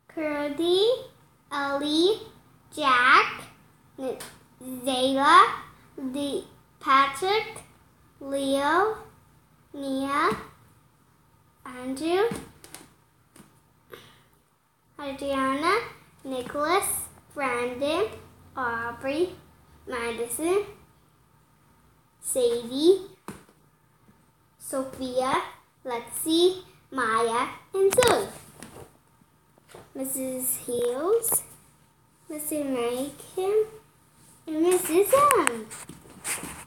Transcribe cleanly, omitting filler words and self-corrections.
Curdy, Ellie, Jack, Zayla, Patrick, Leo, Nia, Andrew, Adriana, Nicholas, Brandon, Aubrey, Madison, Sadie, Sophia, Lexi, Maya, and Zoe. Mrs. Hales, Mr. Mary Kim, and Mrs. M.